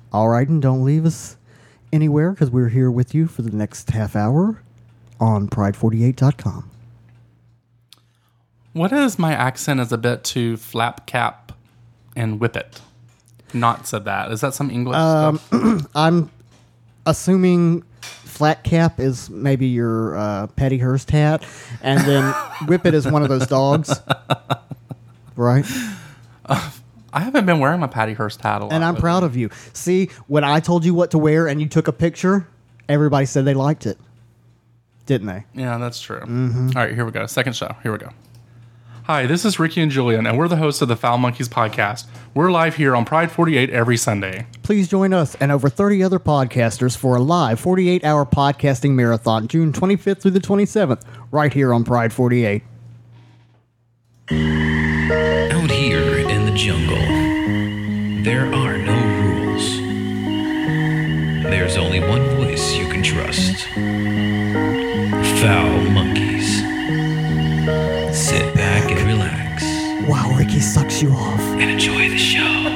All right, and don't leave us anywhere because we're here with you for the next half hour on Pride48.com. What is my accent is a bit to flap cap and whip it? Not said that. Is that some English stuff? I'm assuming flat cap is maybe your Patty Hearst hat, and then whippet is one of those dogs, right? I haven't been wearing my Patty Hearst hat a lot. And I'm proud of you. See, when I told you what to wear and you took a picture, everybody said they liked it. Didn't they? Yeah, that's true. Mm-hmm. All right, here we go. Second show. Here we go. Hi, this is Ricky and Julian, and we're the hosts of the Foul Monkeys podcast. We're live here on Pride 48 every Sunday. Please join us and over 30 other podcasters for a live 48-hour podcasting marathon, June 25th through the 27th, right here on Pride 48. Out here in the jungle, there are no rules. There's only one voice you can trust. Foul Monkeys. Sit back and relax. Wow, Ricky sucks you off. And enjoy the show.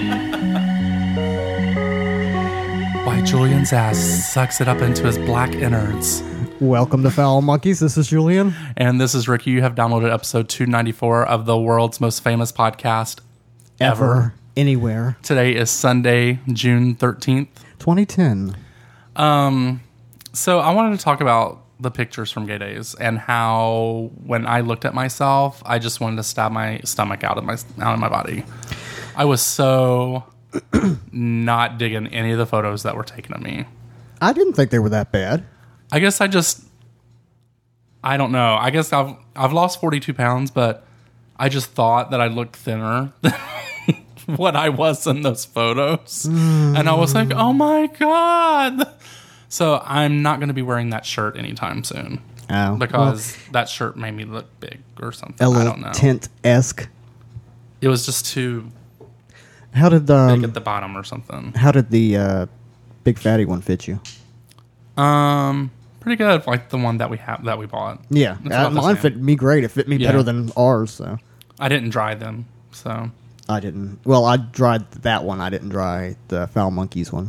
Why Julian's ass sucks it up into his black innards. Welcome to Foul Monkeys. This is Julian. And this is Ricky. You have downloaded episode 294 of the world's most famous podcast ever. Anywhere. Today is Sunday, June 13th. 2010. So I wanted to talk about the pictures from Gay Days and how when I looked at myself, I just wanted to stab my stomach out of my body. I was so not digging any of the photos that were taken of me. I didn't think they were that bad. I guess I don't know. I guess I've lost 42 pounds, but I just thought that I looked thinner than what I was in those photos. And I was like, oh my God. So I'm not going to be wearing that shirt anytime soon. Oh. Because that shirt made me look big or something. A I don't know. tent-esque. It was just too How did big at the bottom or something. How did the big fatty one fit you? Pretty good. Like the one that we bought. Yeah, It's about the mine same. fit me great. It fit me better than ours. So I didn't dry them. So I didn't. Well, I dried that one. I didn't dry the Foul Monkeys one.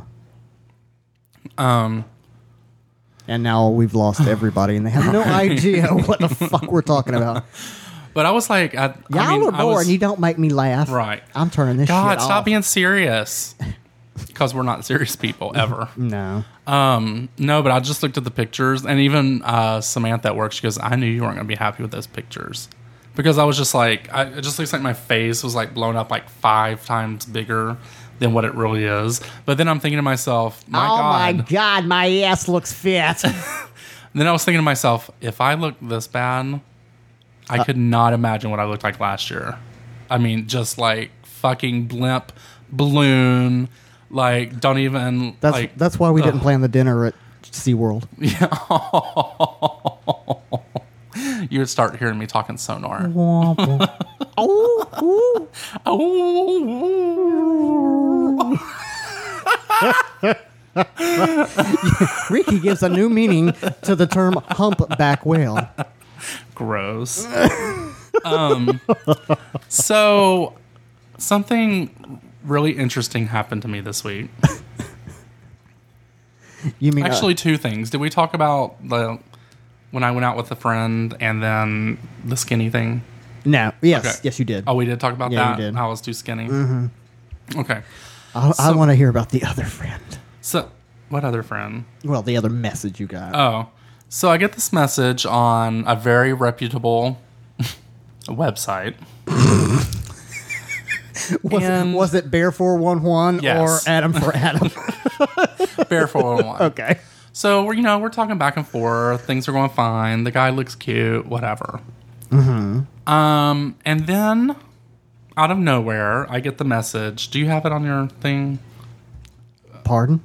And now we've lost everybody, and they have no idea what the fuck we're talking about. But I was like, Y'all are boring. You don't make me laugh. Right. I'm turning this shit God, off. stop being serious. Because we're not serious people, ever. No. No, but I just looked at the pictures, and even Samantha at work, she goes, I knew you weren't going to be happy with those pictures. Because I was just like, it just looks like my face was like blown up like 5 times bigger than what it really is. But then I'm thinking to myself, my God, my ass looks fit. Then I was thinking to myself, if I look this bad, I could not imagine what I looked like last year. I mean, just like fucking blimp, balloon, like don't even. That's why we didn't plan the dinner at SeaWorld. Yeah. You would start hearing me talking sonar. Ricky gives a new meaning to the term humpback whale. Gross. So something really interesting happened to me this week. You mean actually 2 things? Did we talk about when I went out with a friend and then the skinny thing? No. Yes. Okay. Yes, you did. Oh, we did talk about that? You did. I was too skinny? Mm-hmm. Okay. I want to hear about the other friend. So, what other friend? Well, the other message you got. Oh. So, I get this message on a very reputable website. Was it Bear 411 Yes. or Adam for Adam? Bear 411. Okay. So, we're talking back and forth. Things are going fine. The guy looks cute. Whatever. Mm-hmm. And then, out of nowhere, I get the message. Do you have it on your thing? Pardon?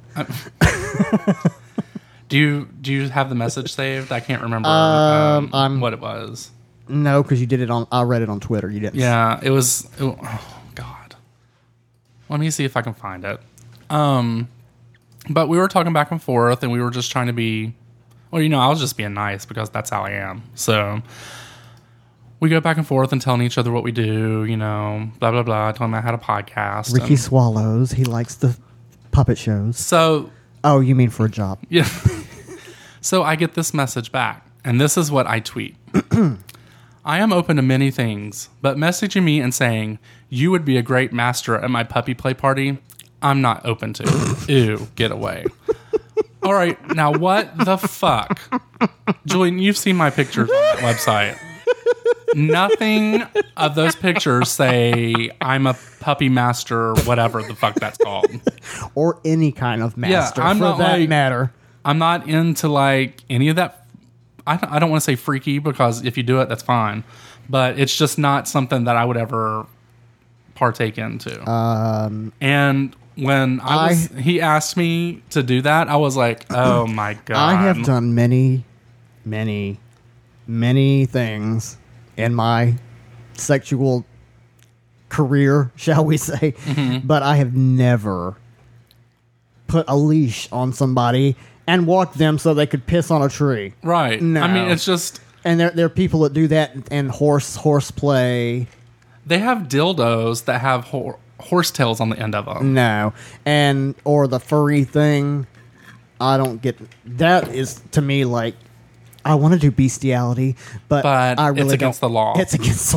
Do you have the message saved? I can't remember what it was. No, because you did it on. I read it on Twitter. You didn't. Yeah, it was. Oh God. Let me see if I can find it. But we were talking back and forth, and we were just trying to be. Well, I was just being nice because that's how I am. So we go back and forth and telling each other what we do. Blah blah blah. Telling him I had a podcast. Ricky swallows. He likes the Puppet shows. So, Oh, you mean for a job? yeah. So I get this message back, and this is what I tweet. I am open to many things, but messaging me and saying, you would be a great master at my puppy play party, I'm not open to. Ew, get away. All right, now what the fuck? Julian, you've seen my pictures on that website. Nothing of those pictures say I'm a puppy master, whatever the fuck that's called. Or any kind of master, I'm for not that like- matter. I'm not into like any of that. I don't want to say freaky because if you do it, that's fine. But it's just not something that I would ever partake into. And when he asked me to do that, I was like, oh my God. I have done many, many, many things in my sexual career, shall we say, but I have never put a leash on somebody and walked them so they could piss on a tree. Right. No. I mean, it's just... And there are people that do that and horse play. They have dildos that have horse tails on the end of them. No. And, or the furry thing. I don't get... That is, to me, like... I want to do bestiality, but I really it's against the law. It's against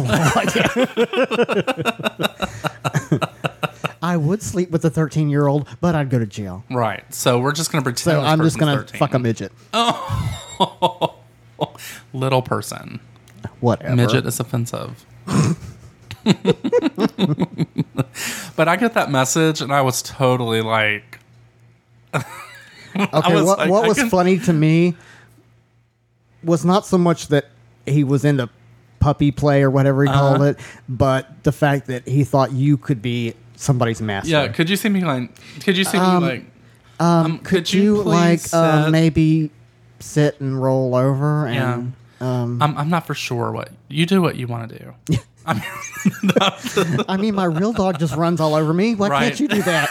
the law. I would sleep with a 13-year-old, but I'd go to jail. Right. So we're just going to pretend So this I'm just person's going to 13. fuck a midget. Little person. Whatever. Midget is offensive. But I get that message, and I was totally like... Okay, was what like, was funny to me was not so much that he was into puppy play or whatever he called it, but the fact that he thought you could be somebody's master. Yeah, could you see me like... Could you see me like... Could you like please sit? maybe sit and roll over and I'm not for sure what... You do what you want to do. I mean, I mean, my real dog just runs all over me. Why Right. can't you do that?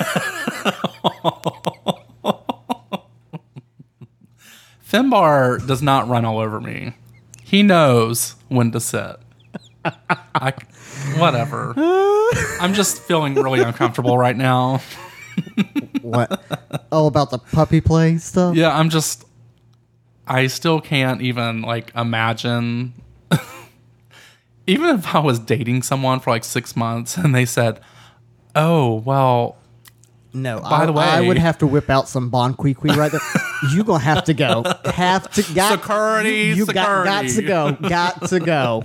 Finbar does not run all over me. He knows when to sit. Whatever. I'm just feeling really uncomfortable right now. What? Oh, about the puppy play stuff? Yeah, I still can't even like imagine. Even if I was dating someone for like 6 months and they said, oh, well, No. By the way- I would have to whip out some Bon Qui right there. You gonna have to go. Security, You got security. to go. Got to go.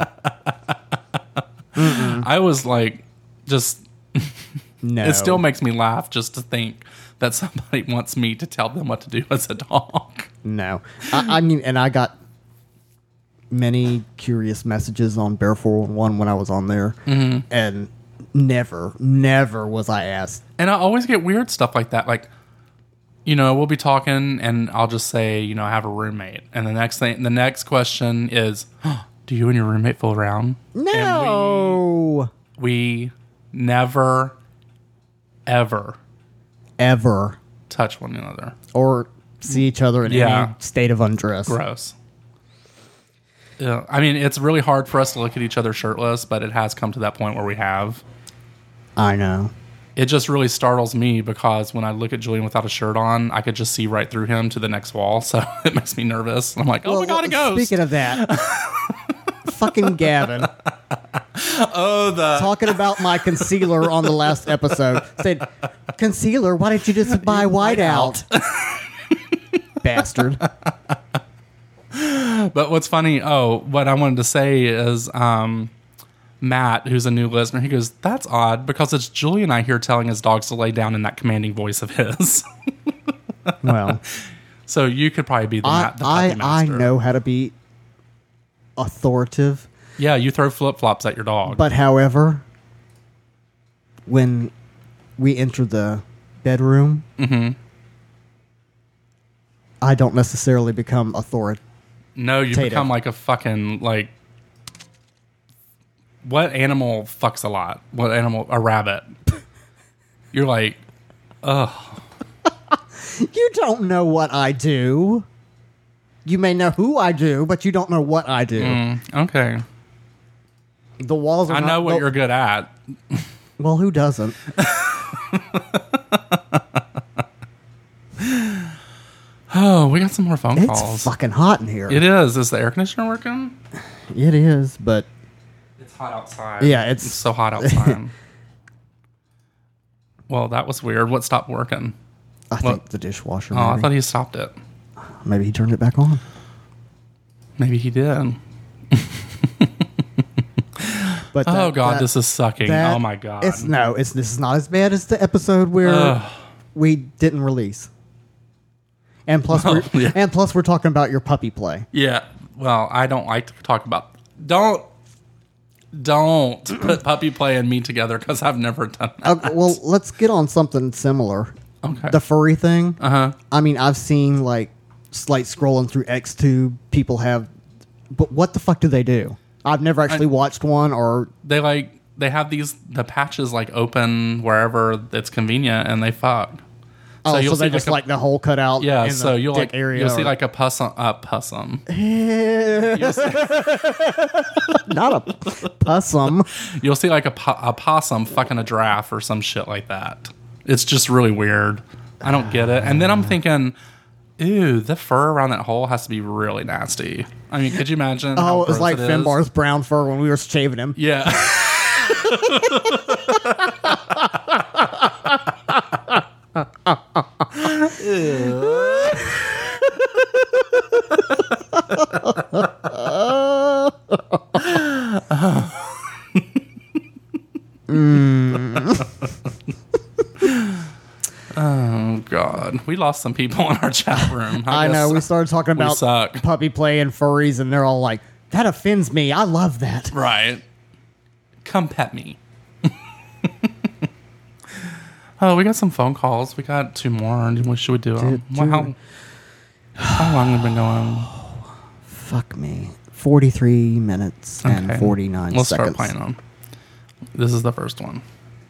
I was like, just, No. it still makes me laugh just to think that somebody wants me to tell them what to do as a dog. No. I mean, and I got many curious messages on Bear 411 when I was on there, and never was I asked. And I always get weird stuff like that. Like, you know, we'll be talking and I'll just say, you know, I have a roommate. And the next question is, do you and your roommate fool around? No. And we never, ever touch one another. or see each other in Yeah. any state of undress. Gross. Yeah, I mean, it's really hard for us to look at each other shirtless, but it has come to that point where we have. I know. It just really startles me because when I look at Julian without a shirt on, I could just see right through him to the next wall. So it makes me nervous. I'm like, oh my God, a ghost. Speaking of that, fucking Gavin. Talking about my concealer on the last episode. Said, concealer, why didn't you just buy whiteout? Bastard. But what's funny, what I wanted to say is Matt, who's a new listener, he goes, that's odd because it's Julie and I here telling his dogs to lay down in that commanding voice of his. Well, So you could probably be the puppy I master. know how to be authoritative, Yeah, you throw flip-flops at your dog. but however, when we enter the bedroom, I don't necessarily become authoritative. No, you Tative. become like a fucking, like, what animal fucks a lot? What animal? A rabbit. You're like, ugh. You don't know what I do. You may know who I do, but you don't know what I do. Okay. The walls are I not know what built- you're good at. Well, who doesn't? got some more phone It's calls. fucking hot in here. It is. Is the air conditioner working? It is, but It's hot outside. Yeah, it's so hot outside. Well, that was weird. What stopped working? I think the dishwasher. Oh, I maybe. thought he stopped it. Maybe he turned it back on. Maybe he did. But Oh God, this is sucking. Oh my God. This is not as bad as the episode where we didn't release. And plus, we're talking about your puppy play. Yeah. Well, I don't like to talk about. Don't put puppy play and me together because I've never done that. Well, let's get on something similar. Okay. The furry thing. Uh-huh. I mean, I've seen like scrolling through XTube, people have. But what the fuck do they do? I've never actually watched one, or They have the patches like open wherever it's convenient, and they fuck. so you'll they see just like the hole cut out. Yeah, in so the you'll dick area. you'll see like a possum. Not a possum. You'll see like a possum fucking a giraffe or some shit like that. It's just really weird. I don't get it. And then I'm thinking, ew, the fur around that hole has to be really nasty. I mean, could you imagine? Oh, it was like Finbar's brown fur when we were shaving him. Yeah. Oh God, we lost some people in our chat room. I know. We started talking about suck. puppy play and furries, and they're all like, "That offends me. I love that." Right. Come pet me. Oh, we got some phone calls. We got 2 more. What should we do? How long have we been going? Fuck me. 43 minutes and 49 Let's seconds. start playing them. This is the first one.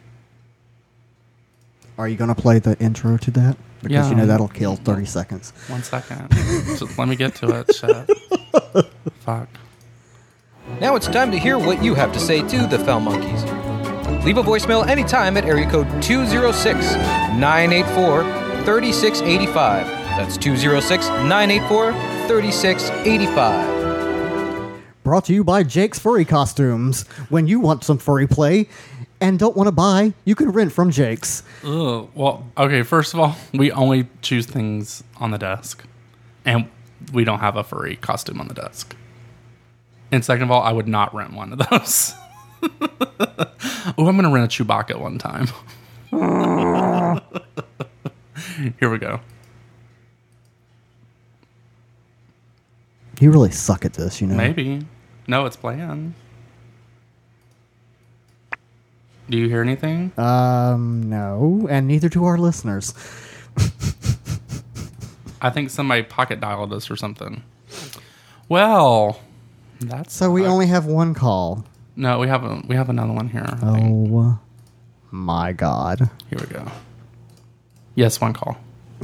Are you going to play the intro to that? Because Yeah. you know that'll kill 30 seconds. 1 second. Just let me get to it. Shit. Fuck. Now it's time to hear what you have to say to the Foul Monkeys. Leave a voicemail anytime at area code 206-984-3685. That's 206-984-3685. Brought to you by Jake's Furry Costumes. When you want some furry play and don't want to buy, you can rent from Jake's. Ugh. Well, okay, first of all, we only choose things on the desk. And we don't have a furry costume on the desk. And second of all, I would not rent one of those. Oh, I'm going to rent a Chewbacca one time. Here we go. You really suck at this, you know. Maybe. No, it's playing. Do you hear anything? No, and neither do our listeners. I think somebody pocket dialed us or something. Well, that's So we only have one call. No, we have another one here. I think. Oh my God. Here we go. Yes, one call.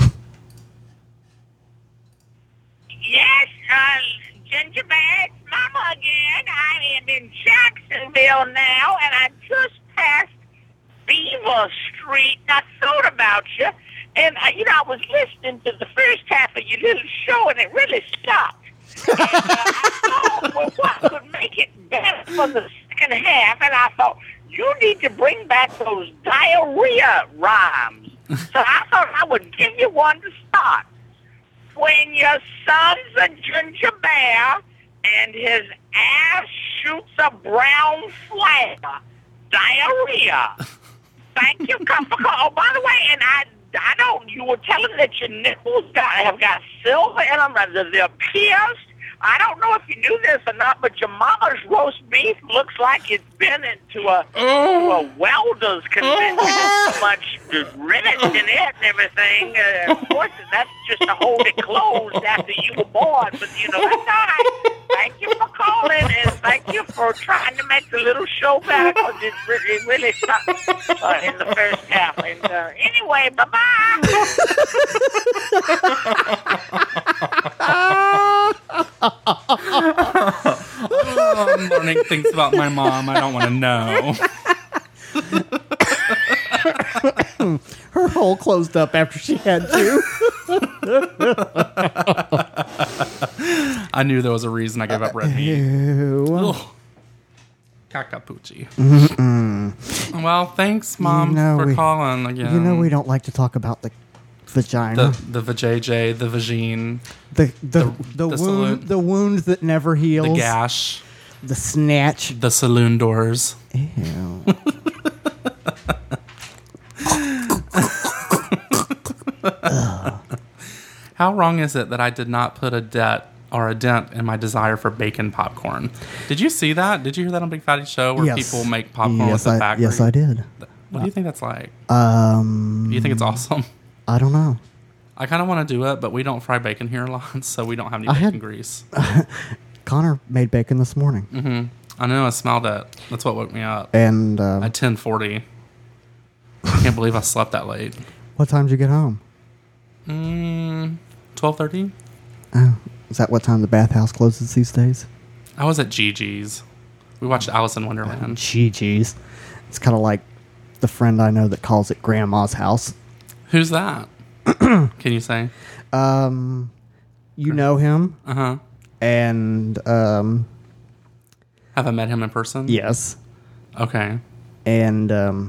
Yes, Ginger Bear's Mama again. I am in Jacksonville now, and I just passed Beaver Street, and I thought about you. And, I was listening to the first half of your little show, and it really sucked. And, I thought, well, what could make it better for the second half? And I thought, you need to bring back those diarrhea rhymes. So I thought I would give you one to start. When your son's a ginger bear and his ass shoots a brown flare, diarrhea. Thank you, Oh, by the way, and I don't. You were telling that your nipples have got silver in them, rather they're pierced. I don't know if you knew this or not, but your mama's roast beef looks like it's been into a welder's convention. So much rivets in it and everything. Of course, that's just to hold it closed after you were born. But, that's all right. Thank you for calling, and thank you for trying to make the little show better, because it really sucked in the first half. And anyway, bye-bye. I'm learning things about my mom I don't want to know. Her hole closed up after she had to. I knew there was a reason I gave up red meat. Ew. Ugh. Cacapucci. Well, thanks, Mom, for calling again. You know we don't like to talk about the vagina. The vajayjay, the vagine, The wound, the wound that never heals. the gash, The snatch. the saloon doors. Ew. How wrong is it that I did not put a dent in my desire for bacon popcorn? Did you see that? Did you hear that on Big Fatty Show where Yes. people make popcorn with the factory? Yes, I did. What do you think that's like? Do Do you think it's awesome? I don't know. I kind of want to do it, but we don't fry bacon here a lot, so we don't have any bacon grease. Connor made bacon this morning. I know, I smelled it. That's what woke me up. And At 10:40. I can't believe I slept that late. what time did you get home? 12:30? Oh, is that what time the bathhouse closes these days? I was at Gigi's. We watched Alice in Wonderland. Geez. It's kind of like the friend I know that calls it Grandma's house. Who's that? Can you say? You know him, Uh-huh. and Have I met him in person? yes, Okay. and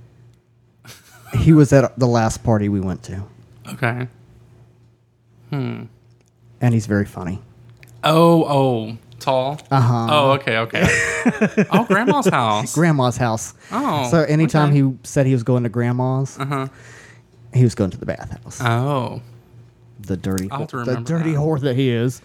he was at the last party we went to, Okay. and he's very funny. Oh, tall? Uh-huh. Oh, okay. Oh, Grandma's house. Grandma's house. Oh, So anytime okay. he said he was going to Grandma's, he was going to the bathhouse. Oh. The dirty, I'll have to the remember dirty that. whore that he is.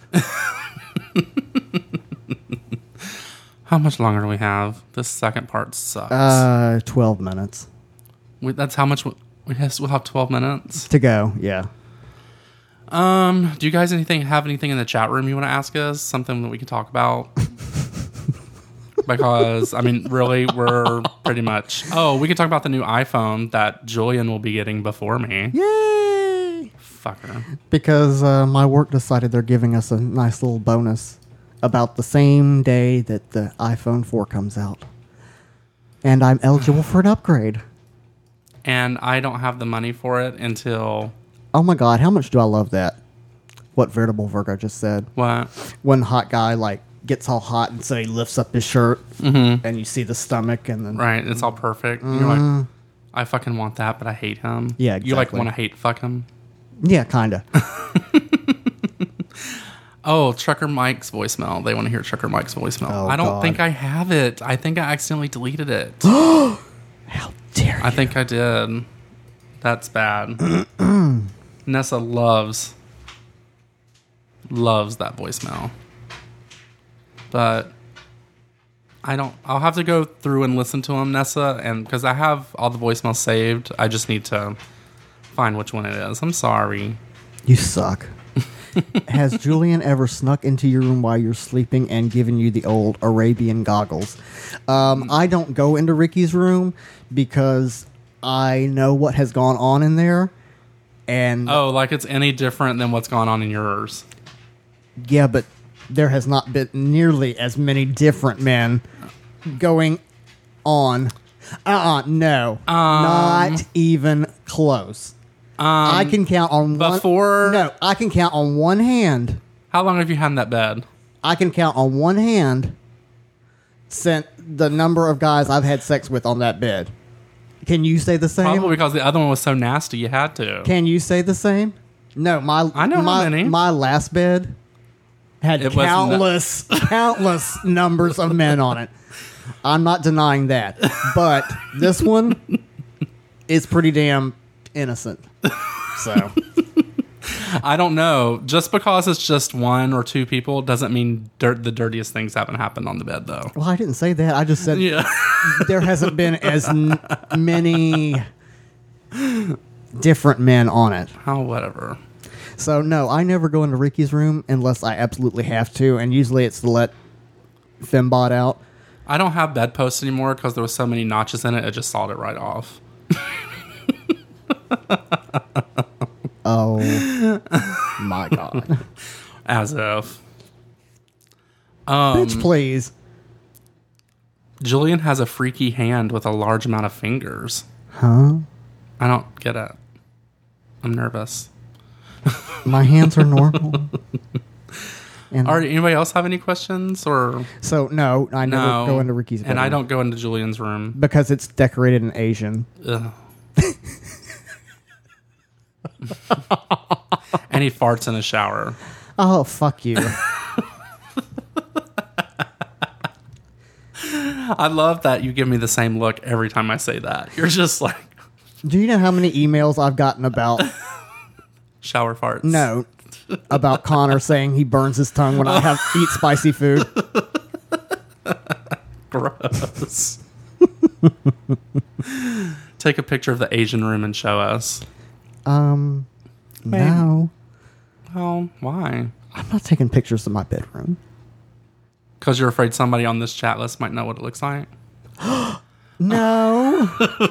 How much longer do we have? This second part sucks. 12 minutes That's how much we'll have 12 minutes. to go. Yeah. Do you guys have anything in the chat room you want to ask us? Something that we can talk about? Because, I mean, really, we're pretty much... Oh, we can talk about the new iPhone that Julian will be getting before me. Yay! Fucker. Because my work decided they're giving us a nice little bonus about the same day that the iPhone 4 comes out. And I'm eligible for an upgrade. And I don't have the money for it until... Oh my god, how much do I love that? What Veritable Virgo just said. What? When hot guy, like, gets all hot and so he lifts up his shirt and you see the stomach and then... Right, it's all perfect. And you're like, I fucking want that, but I hate him. Yeah, You like exactly. want to hate fuck him? Yeah, kind of. Oh, Trucker Mike's voicemail. They want to hear Trucker Mike's voicemail. Oh, I don't God. think I have it. I think I accidentally deleted it. How dare you? I think I did. That's bad. Nessa loves that voicemail. But I'll have to go through and listen to them, Nessa, and because I have all the voicemails saved, I just need to find which one it is. I'm sorry. You suck. Has Julian ever snuck into your room while you're sleeping and given you the old Arabian goggles? I don't go into Ricky's room because I know what has gone on in there. And Oh, like it's any different than what's going on in yours. yeah, but there has not been nearly as many different men going on. No. Not even close. I can count on before- one. No, I can count on one hand. How long have you had in that bed? I can count on one hand since the number of guys I've had sex with on that bed. Can you say the same? Probably because the other one was so nasty you had to. Can you say the same? No, I know how many. My last bed had It was countless numbers of men on it. I'm not denying that, but this one is pretty damn innocent. So I don't know. Just because it's just one or two people doesn't mean the dirtiest things haven't happened on the bed, though. well, I didn't say that. I just said Yeah. there hasn't been as many different men on it. Oh, whatever. So no, I never go into Ricky's room unless I absolutely have to, and usually it's to let Fembot out. I don't have bedposts anymore because there was so many notches in it. It just sawed it right off. Oh my god. As if. Bitch, please. Julian has a freaky hand with a large amount of fingers. Huh? I don't get it. I'm nervous. My hands are normal. And All right, anybody else have any questions? Or so, no, I never go into Ricky's bedroom. And I don't go into Julian's room. Because it's decorated in Asian. Ugh. And he farts in the shower. Oh, fuck you. I love that you give me the same look every time I say that. You're just like... Do you know how many emails I've gotten about... Shower farts? No. About Connor saying he burns his tongue when I eat spicy food. Gross. Take a picture of the Asian room and show us. No. Well, why? I'm not taking pictures of my bedroom. Because you're afraid somebody on this chat list might know what it looks like? No.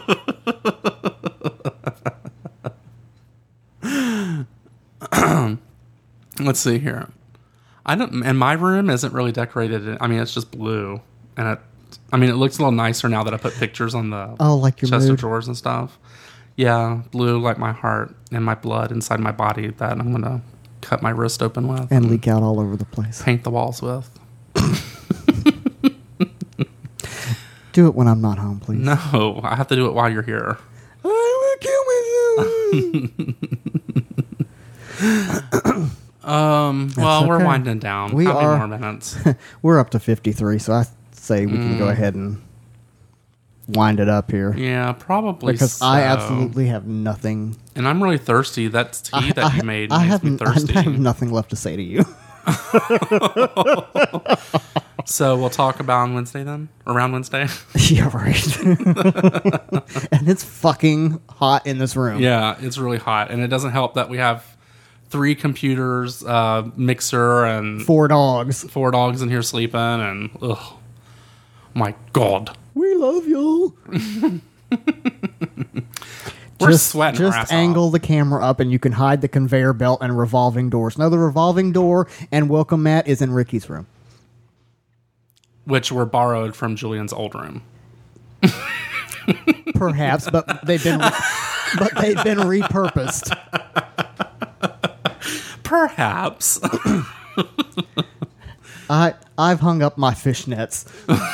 Let's see here. And my room isn't really decorated. I mean, it's just blue. And it looks a little nicer now that I put pictures on the like your chest mood. of drawers and stuff. Yeah, blue like my heart and my blood inside my body that I'm going to cut my wrist open with. And leak out all over the place. Paint the walls with. Do it when I'm not home, please. No, I have to do it while you're here. I will kill myself. Well, we're okay. winding down. We How many are. more minutes? We're up to 53, so I say we can go ahead and wind it up here. Yeah, probably Because so. I absolutely have nothing. And I'm really thirsty. That tea that you made makes me thirsty. I have nothing left to say to you. So we'll talk about on Wednesday then? Around Wednesday? Yeah, right. And it's fucking hot in this room. Yeah, it's really hot. And it doesn't help that we have 3 computers, mixer, and 4 dogs. 4 dogs in here sleeping. And, ugh. My God. We love you. We're sweating our ass Just off. angle the camera up and you can hide the conveyor belt and revolving doors. No, the revolving door and welcome mat is in Ricky's room. Which were borrowed from Julian's old room. Perhaps, but they've been repurposed. Perhaps. I've hung up my fishnets.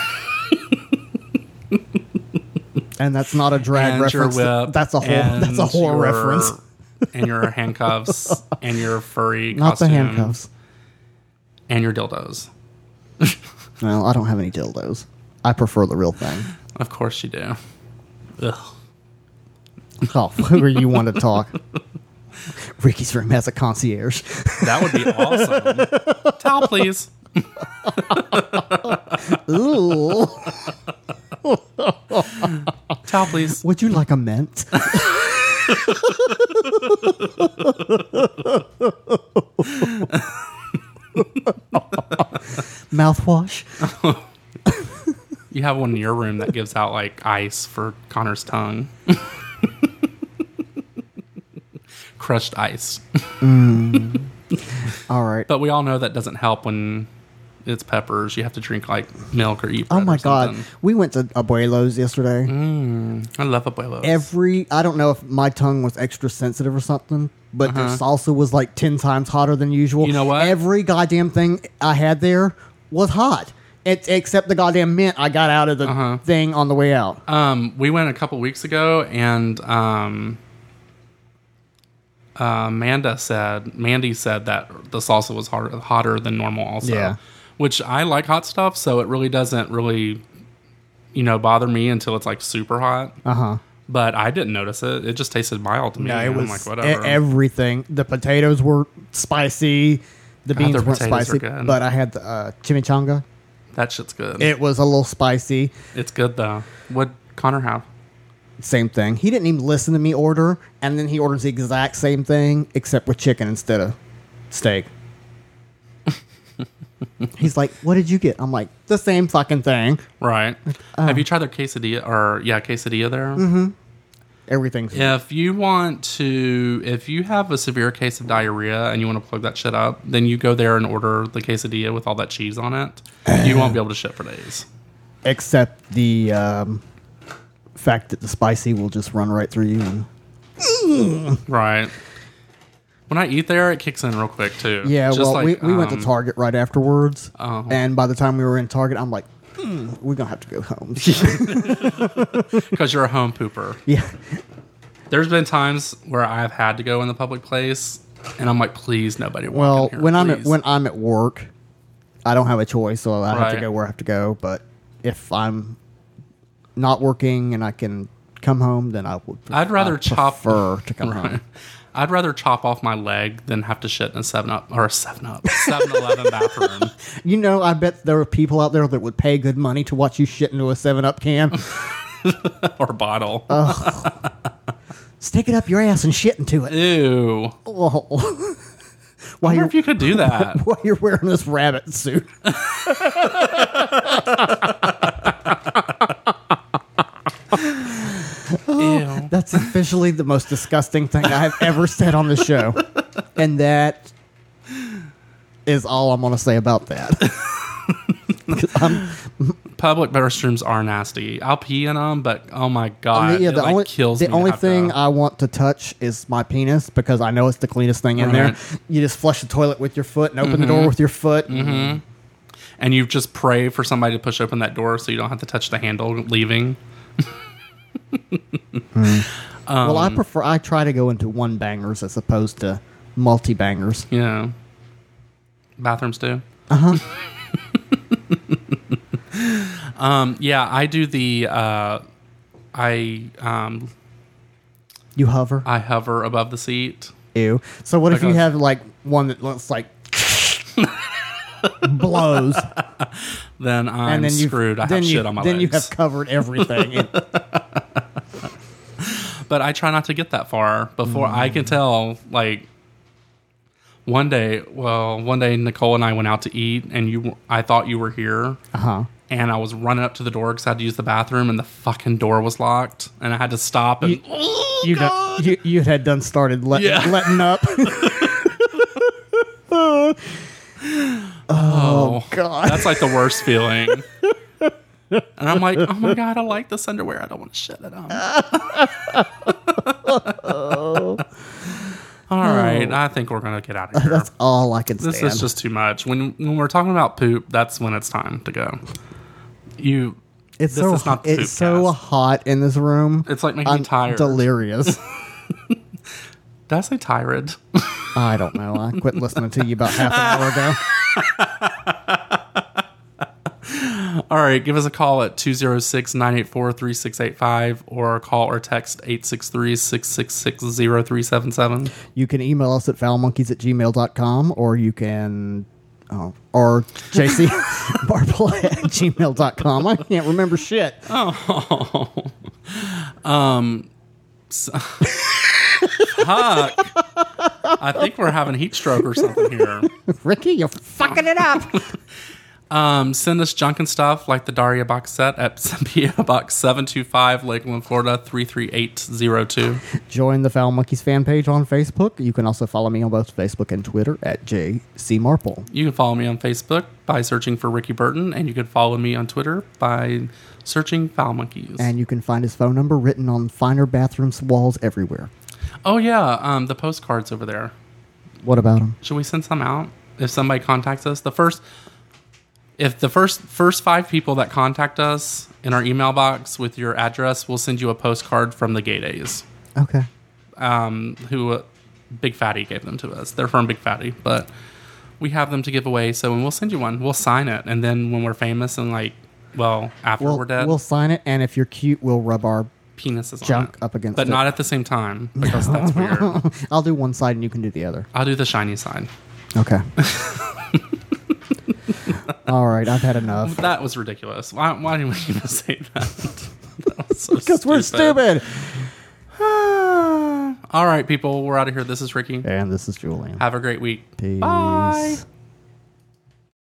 And that's not a drag And reference. your whip. That's a whole reference. And your handcuffs. And your furry Not costume. the handcuffs. And your dildos. No, I don't have any dildos. I prefer the real thing. Of course you do. Ugh. Oh, who are you want to talk? Ricky's room has a concierge. That would be awesome. Towel, please. Ooh. Towel, please. Would you like a mint? Mouthwash? You have one in your room that gives out like ice for Connor's tongue. Crushed ice. All right. But we all know that doesn't help when it's peppers. You have to drink like milk or eat Oh bread my or God. something. We went to Abuelo's yesterday. I love abuelos. I don't know if my tongue was extra sensitive or something, but their salsa was like 10 times hotter than usual. You know what? Every goddamn thing I had there was hot. Except the goddamn mint I got out of the thing on the way out. We went a couple weeks ago, and Mandy said that the salsa was hotter than normal also. Yeah. Which I like hot stuff, so it really doesn't bother me until it's like super hot. But I didn't notice it. It just tasted mild to me. No, it I'm was like, whatever. Everything. The potatoes were spicy. The beans their weren't potatoes are spicy. good. But I had the chimichanga. That shit's good. It was a little spicy. It's good though. What'd Connor have? Same thing. He didn't even listen to me order, and then he orders the exact same thing, except with chicken instead of steak. He's like, "What did you get?" I'm like, "The same fucking thing." Right. Have you tried their quesadilla quesadilla there? Mm-hmm. Everything's If you have a severe case of diarrhea and you want to plug that shit up, then you go there and order the quesadilla with all that cheese on it. You won't be able to shit for days. except the fact that the spicy will just run right through you. And Right. When I eat there, it kicks in real quick too. Yeah, Just well, like, we went to Target right afterwards, Oh. and by the time we were in Target, I'm like, we're gonna have to go home. because you're a home pooper. Yeah, There's been times where I've had to go in the public place, and I'm like, please, nobody walk well, in here, when please. I'm at work, I don't have a choice, so I have to Right. go where I have to go. But if I'm not working and I can come home, then I would. I'd rather prefer to come Right. home. I'd rather chop off my leg than have to shit in a 7-Up or a 7-Up, 7-Eleven bathroom. You know, I bet there are people out there that would pay good money to watch you shit into a 7-Up can. Or bottle. Stick it up your ass and shit into it. Ew. Oh. I While wonder you're if you could do that. while you're wearing this rabbit suit. Ew. That's officially the most disgusting thing I've ever said on the show. And that is all I'm going to say about that. 'Cause Public restrooms are nasty. I'll pee in them, but oh my god, yeah, it like kills me. the to only have thing to- I want to touch is my penis because I know it's the cleanest thing in there. Right. You just flush the toilet with your foot and open the door with your foot. and you just pray for somebody to push open that door so you don't have to touch the handle leaving. Well, I try to go into one bangers as opposed to multi bangers. Yeah. Bathrooms do. Yeah, I do the You hover. I hover above the seat. Ew. So what if you Because- have like one that looks like blows, Then I'm and then you screwed. I have shit on my then legs. you have covered everything. But I try not to get that far before I can tell. Like one day Nicole and I went out to eat, and I thought you were here, and I was running up to the door because I had to use the bathroom, and the fucking door was locked, and I had to stop. And You had done started letting up. oh God. that's like the worst feeling. And I'm like, oh my god, I like this underwear. I don't want to shit it on. All right, I think we're gonna get out of here. That's all I can stand. This is just too much. When we're talking about poop, that's when it's time to go. It's this so is not the it's so Poopcast. hot in this room. It's like making me I'm tired. delirious. Did I say tired? I don't know. I quit listening to you about half an hour ago. All right, give us a call at 206-984-3685 or call or text 863-666-0377. You can email us at foulmonkeys@gmail.com or you can or JC Marple at gmail.com. I can't remember shit. Fuck. I think we're having heat stroke or something here. Ricky, you're fucking it up. Send us junk and stuff like the Daria box set at PO Box 725, Lakeland, Florida 33802. Join the Foul Monkeys fan page on Facebook. You can also follow me on both Facebook and Twitter at JC Marple. You can follow me on Facebook by searching for Ricky Burton, and you can follow me on Twitter by searching Foul Monkeys. And you can find his phone number written on finer bathrooms walls everywhere. Oh yeah, the postcards over there. What about him? Should we send some out if somebody contacts us? The first 5 people that contact us in our email box with your address, we'll send you a postcard from the Gay Days. Okay. Who Big Fatty gave them to us. They're from Big Fatty, but we have them to give away. So we'll send you one. We'll sign it, and then when we're famous and after we're dead, We'll sign it, and if you're cute, we'll rub our penises junk on it. up against but it. not at the same time because that's weird. I'll do one side and you can do the other. I'll do the shiny side. Okay. All right, I've had enough. That was ridiculous. Why didn't we even say that? That was so Because we're stupid. All right, people, we're out of here. This is Ricky. And this is Julian. Have a great week. Peace. Bye.